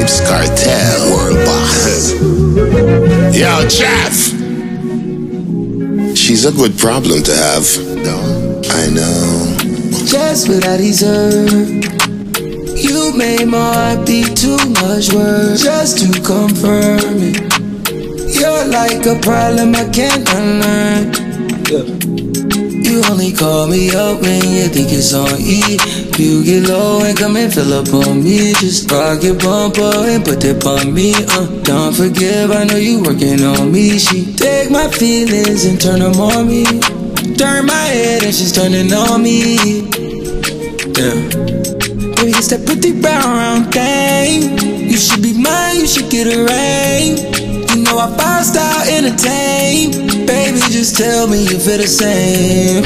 Vybz Kartel, world boss. Yo, Jeff. She's a good problem to have. No, I know. Just what I deserve. You made my heart beat too much work just to confirm it. You're like a problem I can't unlearn. You only call me up when you think it's on E. You get low and come and fill up on me. Just rock your bumper and put that on me. Don't forgive, I know you working on me. She take my feelings and turn them on me. Turn my head and she's turning on me. Yeah. Baby, it's that pretty brown thing. You should be mine, you should get a ring. You know I five-star entertain. Baby, just tell me you feel the same.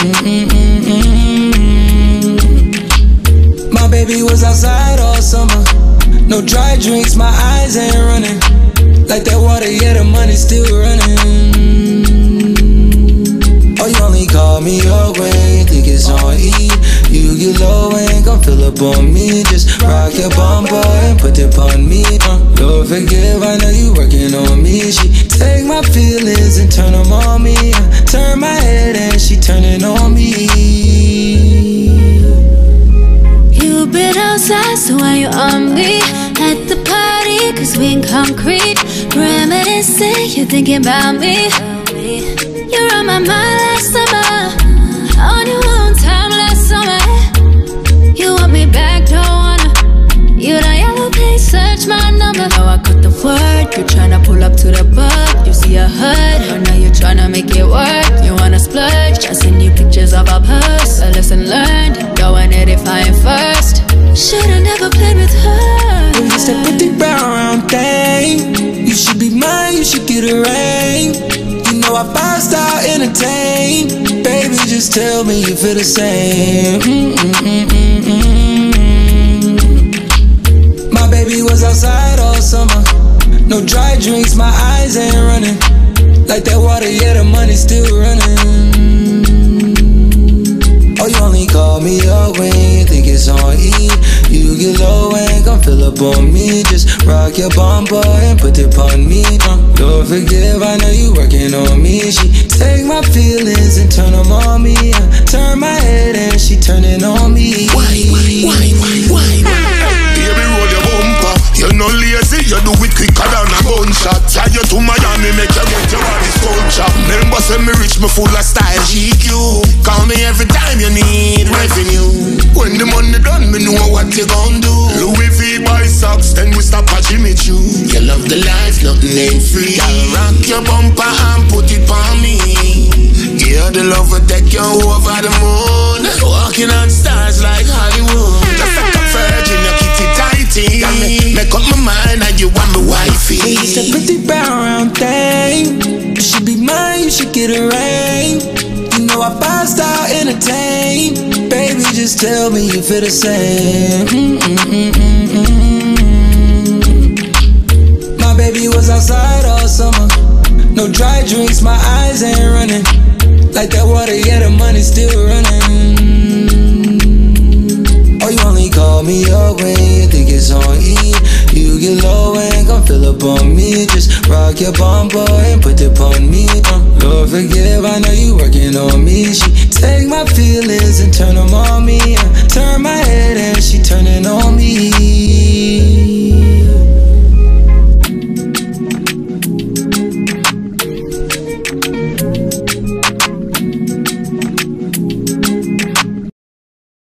My baby was outside all summer. No dry drinks, my eyes ain't running. Like that water, yeah, the money's still running. Oh, you only call me up when you think it's on E. You get low and gon' fill up on me. Just rock your bumper and put it on me. Lord forgive, I know you working on me. She take my feelings and turn them on me. Turn my head and she turning on me. You been outside, so why you on me? At the party, cause we in concrete. Reminiscing, you thinking about me. You're on my mind last summer. On your own time last summer. You want me back, don't wanna. You the yellow page, search my number. Now I got the word, you're tryna pull up to the bug. You see a hood, oh now you're tryna make it work. You wanna splurge, I send you pictures of our purse. A lesson learned, going edifying first. Should've never played with her. Baby, it's that pretty brown thing. You should be mine, you should get a ring. You know I five-star entertain. Baby, just tell me you feel the same. My baby was outside all summer. No dry drinks, my eyes ain't running. Like that water, yeah, the money's still running. Oh, you only call me up when you think it's on E. You get low and gon' fill up on me. Just rock your bumper and put it on me. Lord forgive, I know you working on me. She take my feelings and turn them on me. Turn my head and she turning on me. Why? Baby, roll your bumper. You're not lazy, you do it quicker than a gunshot. Tie you to Miami, make you get your body culture. Remember, say me rich, me full of style. GQ, call me every time you need revenue. When the money done, me know what you gon' do. Louis V buy socks, then we stop at Jimmy Choo. You love the life, nothing ain't free. I'll rock your bumper and put it on me. Yeah, the love will take you over the moon. Walking on stars like Hollywood. Just like a virgin, you kitty tighty. Make up my mind and you want me wifey. It's that pretty brown thing. You should be mine, you should get a ring. You know I five-star entertain. Baby, just tell me you feel the same. My baby was outside all summer. No dry drinks, my eyes ain't running. Like that water, yeah, the money's still running. Oh, you only call me up when you think it's on E. You get low and gon' fill up on me. Just rock your bumper and put it on me. Lord forgive, I know you working on me. She take my feelings and turn them on me. Turn my head and she turning on me.